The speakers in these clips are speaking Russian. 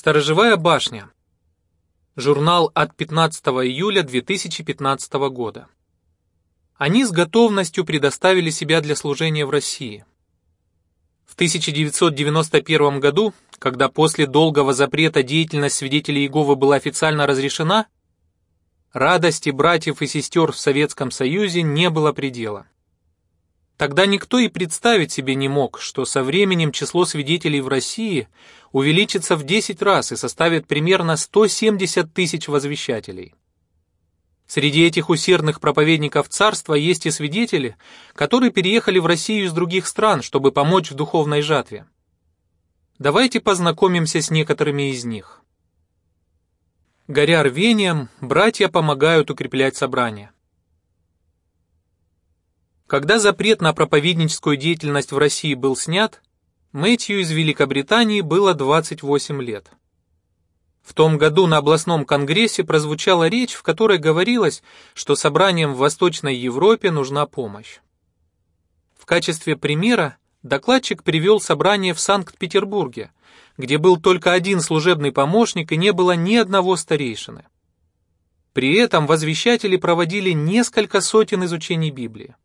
Сторожевая башня. Журнал от 15 июля 2015 года. Они с готовностью предоставили себя для служения в России. В 1991 году, когда после долгого запрета деятельность свидетелей Иеговы была официально разрешена, радости братьев и сестер в Советском Союзе не было предела. Тогда никто и представить себе не мог, что со временем число свидетелей в России увеличится в 10 раз и составит примерно 170 тысяч возвещателей. Среди этих усердных проповедников царства есть и свидетели, которые переехали в Россию из других стран, чтобы помочь в духовной жатве. Давайте познакомимся с некоторыми из них. Горя рвением, братья помогают укреплять собрания. Когда запрет на проповедническую деятельность в России был снят, Мэтью из Великобритании было 28 лет. В том году на областном конгрессе прозвучала речь, в которой говорилось, что собраниям в Восточной Европе нужна помощь. В качестве примера докладчик привел собрание в Санкт-Петербурге, где был только один служебный помощник и не было ни одного старейшины. При этом возвещатели проводили несколько сотен изучений Библии.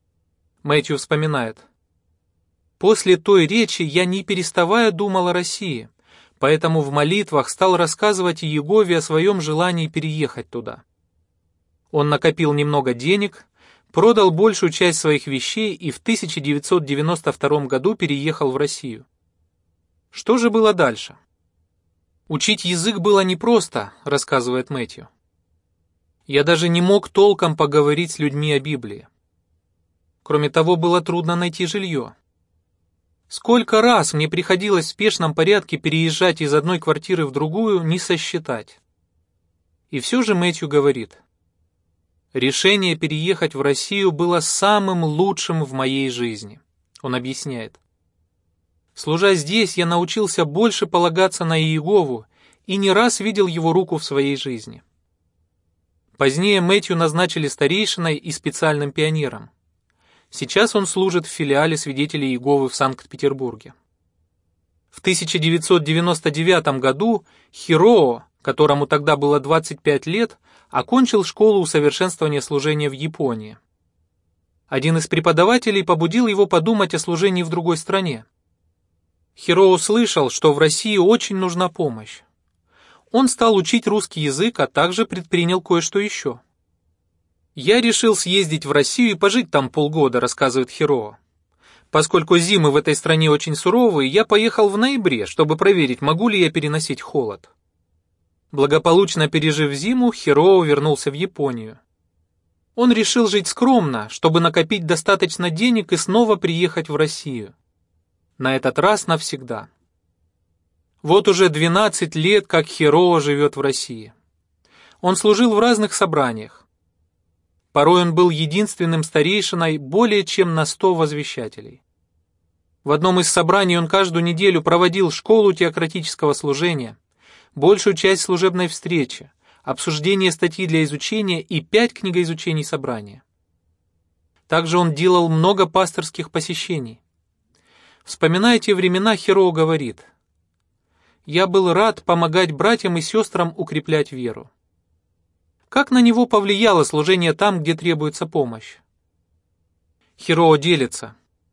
Мэтью вспоминает: «После той речи я не переставая думал о России, поэтому в молитвах стал рассказывать Иегове о своем желании переехать туда. Он накопил немного денег, продал большую часть своих вещей и в 1992 году переехал в Россию. Что же было дальше? Учить язык было непросто, рассказывает Мэтью. Я даже не мог толком поговорить с людьми о Библии. Кроме того, было трудно найти жилье. Сколько раз мне приходилось в спешном порядке переезжать из одной квартиры в другую, не сосчитать. И все же Мэтью говорит: решение переехать в Россию было самым лучшим в моей жизни. Он объясняет: служа здесь, я научился больше полагаться на Иегову и не раз видел его руку в своей жизни. Позднее Мэтью назначили старейшиной и специальным пионером. Сейчас он служит в филиале свидетелей Иеговы в Санкт-Петербурге. В 1999 году Хироо, которому тогда было 25 лет, окончил школу усовершенствования служения в Японии. Один из преподавателей побудил его подумать о служении в другой стране. Хироо услышал, что в России очень нужна помощь. Он стал учить русский язык, а также предпринял кое-что еще. «Я решил съездить в Россию и пожить там полгода», — рассказывает Хироо. «Поскольку зимы в этой стране очень суровые, я поехал в ноябре, чтобы проверить, могу ли я переносить холод». Благополучно пережив зиму, Хироо вернулся в Японию. Он решил жить скромно, чтобы накопить достаточно денег и снова приехать в Россию. На этот раз навсегда. Вот уже 12 лет, как Хироо живет в России. Он служил в разных собраниях. Порой он был единственным старейшиной более чем на 100 возвещателей. В одном из собраний он каждую неделю проводил школу теократического служения, большую часть служебной встречи, обсуждение статьи для изучения и 5 книгоизучений собрания. Также он делал много пасторских посещений. Вспоминая те времена, Хироо говорит: «Я был рад помогать братьям и сестрам укреплять веру». Как на него повлияло служение там, где требуется помощь? Хироо делится: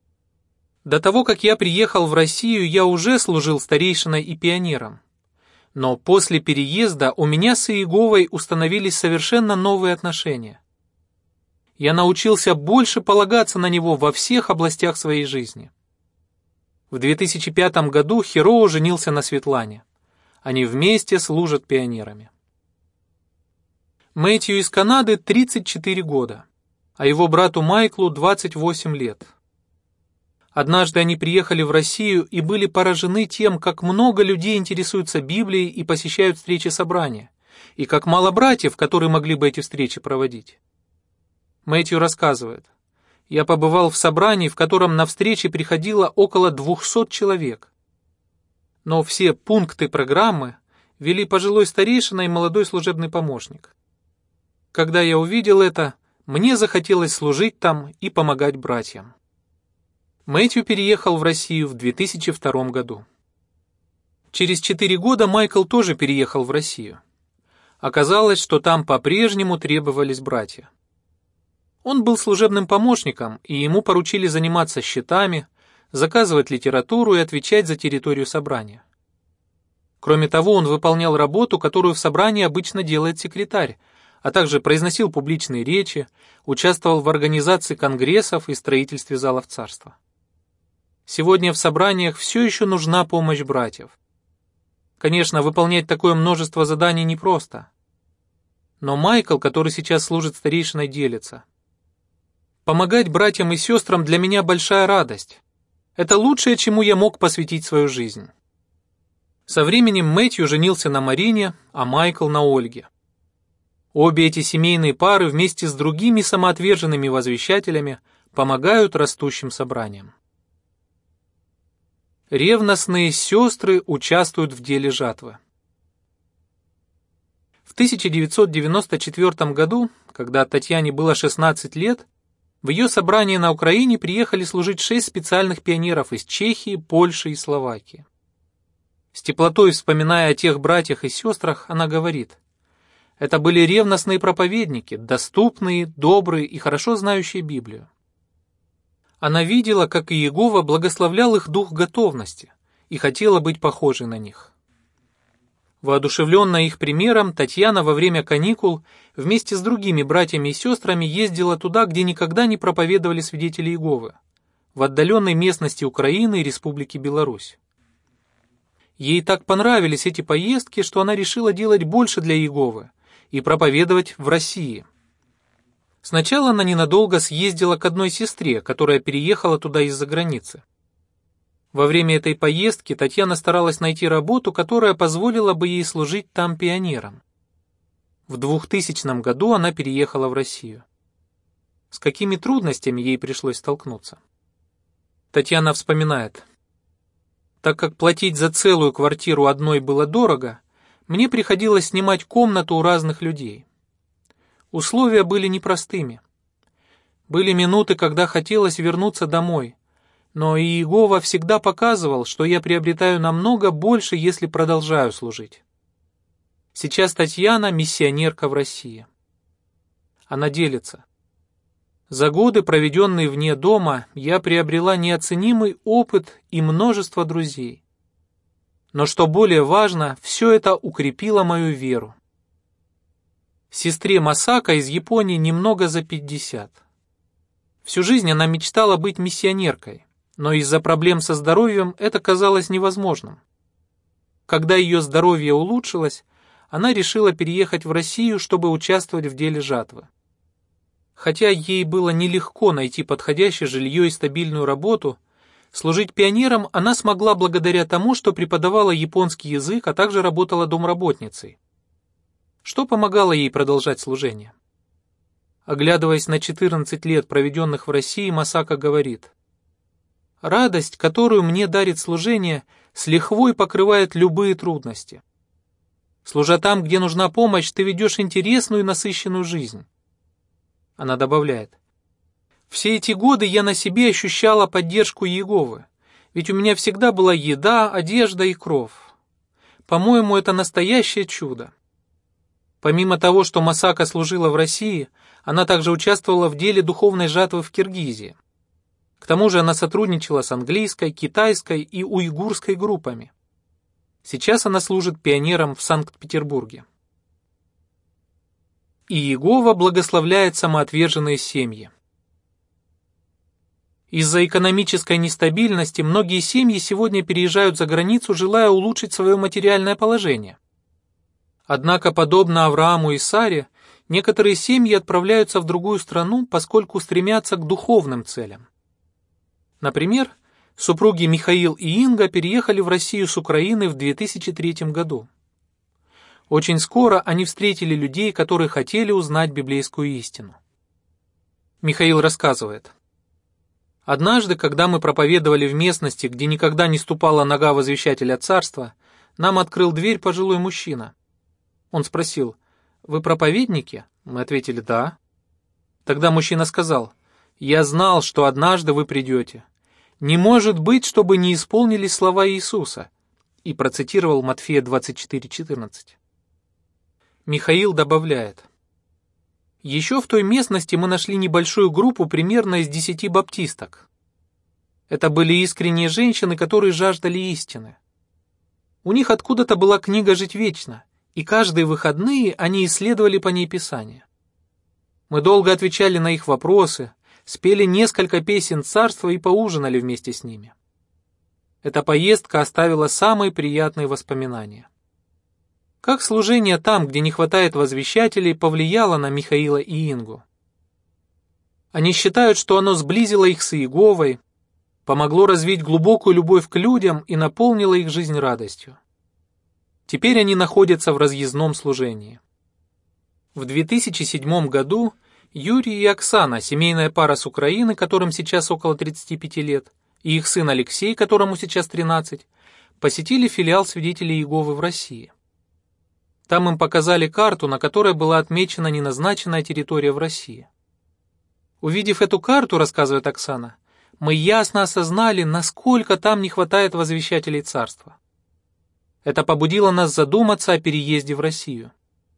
«До того, как я приехал в Россию, я уже служил старейшиной и пионером. Но после переезда у меня с Иеговой установились совершенно новые отношения. Я научился больше полагаться на него во всех областях своей жизни». В 2005 году Хироо женился на Светлане. Они вместе служат пионерами. Мэтью из Канады 34 года, а его брату Майклу 28 лет. Однажды они приехали в Россию и были поражены тем, как много людей интересуются Библией и посещают встречи собрания, и как мало братьев, которые могли бы эти встречи проводить. Мэтью рассказывает: «Я побывал в собрании, в котором на встречи приходило около 200 человек. Но все пункты программы вели пожилой старейшина и молодой служебный помощник. Когда я увидел это, мне захотелось служить там и помогать братьям». Мэтью переехал в Россию в 2002 году. Через 4 года Майкл тоже переехал в Россию. Оказалось, что там по-прежнему требовались братья. Он был служебным помощником, и ему поручили заниматься счетами, заказывать литературу и отвечать за территорию собрания. Кроме того, он выполнял работу, которую в собрании обычно делает секретарь, а также произносил публичные речи, участвовал в организации конгрессов и строительстве залов царства. Сегодня в собраниях все еще нужна помощь братьев. Конечно, выполнять такое множество заданий непросто. Но Майкл, который сейчас служит старейшиной, делится. Помогать братьям и сестрам для меня большая радость. Это лучшее, чему я мог посвятить свою жизнь. Со временем Мэтью женился на Марине, а Майкл на Ольге. Обе эти семейные пары вместе с другими самоотверженными возвещателями помогают растущим собраниям. Ревностные сестры участвуют в деле жатвы. В 1994 году, когда Татьяне было 16 лет, в ее собрание на Украине приехали служить 6 специальных пионеров из Чехии, Польши и Словакии. С теплотой вспоминая о тех братьях и сестрах, она говорит: «Это были ревностные проповедники, доступные, добрые и хорошо знающие Библию». Она видела, как Иегова благословлял их дух готовности и хотела быть похожей на них. Воодушевленная их примером, Татьяна во время каникул вместе с другими братьями и сестрами ездила туда, где никогда не проповедовали свидетели Иеговы, в отдаленной местности Украины и Республики Беларусь. Ей так понравились эти поездки, что она решила делать больше для Иеговы и проповедовать в России. Сначала она ненадолго съездила к одной сестре, которая переехала туда из-за границы. Во время этой поездки Татьяна старалась найти работу, которая позволила бы ей служить там пионером. В 2000 году она переехала в Россию. С какими трудностями ей пришлось столкнуться? Татьяна вспоминает: «Так как платить за целую квартиру одной было дорого, мне приходилось снимать комнату у разных людей. Условия были непростыми. Были минуты, когда хотелось вернуться домой, но Иегова всегда показывал, что я приобретаю намного больше, если продолжаю служить». Сейчас Татьяна – миссионерка в России. Она делится: «За годы, проведенные вне дома, я приобрела неоценимый опыт и множество друзей. Но что более важно, все это укрепило мою веру». Сестре Масака из Японии немного за 50. Всю жизнь она мечтала быть миссионеркой, но из-за проблем со здоровьем это казалось невозможным. Когда ее здоровье улучшилось, она решила переехать в Россию, чтобы участвовать в деле жатвы. Хотя ей было нелегко найти подходящее жилье и стабильную работу, служить пионером она смогла благодаря тому, что преподавала японский язык, а также работала домработницей. Что помогало ей продолжать служение? Оглядываясь на 14 лет, проведенных в России, Масака говорит: «Радость, которую мне дарит служение, с лихвой покрывает любые трудности. Служа там, где нужна помощь, ты ведешь интересную и насыщенную жизнь». Она добавляет: «Все эти годы я на себе ощущала поддержку Иеговы, ведь у меня всегда была еда, одежда и кров. По-моему, это настоящее чудо». Помимо того, что Масака служила в России, она также участвовала в деле духовной жатвы в Киргизии. К тому же она сотрудничала с английской, китайской и уйгурской группами. Сейчас она служит пионером в Санкт-Петербурге. Иегова благословляет самоотверженные семьи. Из-за экономической нестабильности многие семьи сегодня переезжают за границу, желая улучшить свое материальное положение. Однако, подобно Аврааму и Саре, некоторые семьи отправляются в другую страну, поскольку стремятся к духовным целям. Например, супруги Михаил и Инга переехали в Россию с Украины в 2003 году. Очень скоро они встретили людей, которые хотели узнать библейскую истину. Михаил рассказывает: «Однажды, когда мы проповедовали в местности, где никогда не ступала нога возвещателя царства, нам открыл дверь пожилой мужчина. Он спросил: «Вы проповедники?» Мы ответили: «Да». Тогда мужчина сказал: «Я знал, что однажды вы придете. Не может быть, чтобы не исполнились слова Иисуса. и процитировал Матфея 24:14. Михаил добавляет: «Еще в той местности мы нашли небольшую группу примерно из 10 баптисток. Это были искренние женщины, которые жаждали истины. У них откуда-то была книга «Жить вечно», и каждые выходные они исследовали по ней Писание. Мы долго отвечали на их вопросы, спели несколько песен царства и поужинали вместе с ними. Эта поездка оставила самые приятные воспоминания». Как служение там, где не хватает возвещателей, повлияло на Михаила и Ингу? Они считают, что оно сблизило их с Иеговой, помогло развить глубокую любовь к людям и наполнило их жизнь радостью. Теперь они находятся в разъездном служении. В 2007 году Юрий и Оксана, семейная пара с Украины, которым сейчас около 35 лет, и их сын Алексей, которому сейчас 13, посетили филиал Свидетелей Иеговы в России. Там им показали карту, на которой была отмечена неназначенная территория в России. Увидев эту карту, рассказывает Оксана, мы ясно осознали, насколько там не хватает возвещателей царства. Это побудило нас задуматься о переезде в Россию.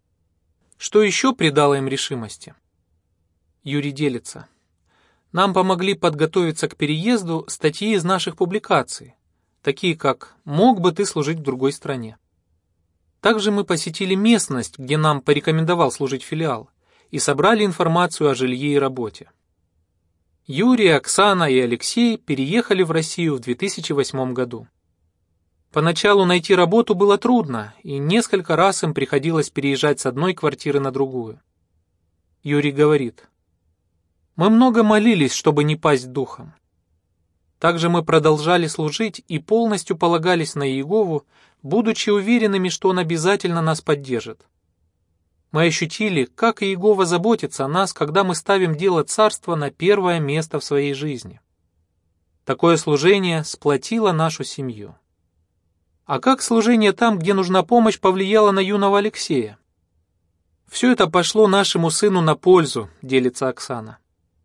Что еще придало им решимости? Юрий делится. Нам помогли подготовиться к переезду статьи из наших публикаций, такие как «Мог бы ты служить в другой стране?». Также мы посетили местность, где нам порекомендовал служить филиал, и собрали информацию о жилье и работе. Юрий, Оксана и Алексей переехали в Россию в 2008 году. Поначалу найти работу было трудно, и несколько раз им приходилось переезжать с одной квартиры на другую. Юрий говорит: «Мы много молились, чтобы не пасть духом. Также мы продолжали служить и полностью полагались на Иегову, будучи уверенными, что Он обязательно нас поддержит. Мы ощутили, как Иегова заботится о нас, когда мы ставим дело царства на первое место в своей жизни. Такое служение сплотило нашу семью». А как служение там, где нужна помощь, повлияло на юного Алексея? Все это пошло нашему сыну на пользу, делится Оксана.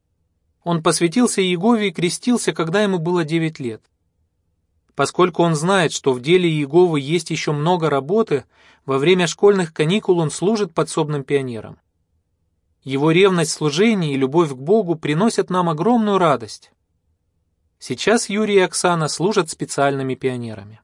Он посвятился Иегове и крестился, когда ему было 9 лет. Поскольку он знает, что в деле Иеговы есть еще много работы, во время школьных каникул он служит подсобным пионером. Его ревность в служении и любовь к Богу приносят нам огромную радость. Сейчас Юрий и Оксана служат специальными пионерами.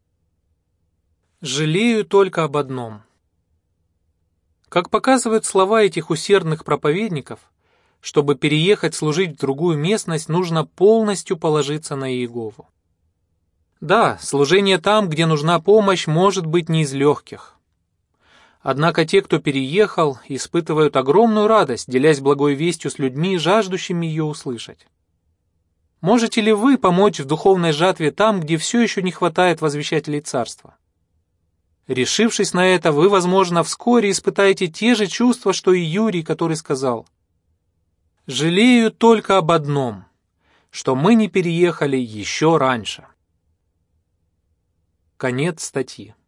«Жалею только об одном». Как показывают слова этих усердных проповедников, чтобы переехать служить в другую местность, нужно полностью положиться на Иегову. Да, служение там, где нужна помощь, может быть не из легких. Однако те, кто переехал, испытывают огромную радость, делясь благой вестью с людьми, жаждущими ее услышать. Можете ли вы помочь в духовной жатве там, где все еще не хватает возвещателей царства? Решившись на это, вы, возможно, вскоре испытаете те же чувства, что и Юрий, который сказал: «Жалею только об одном, что мы не переехали еще раньше». Конец статьи.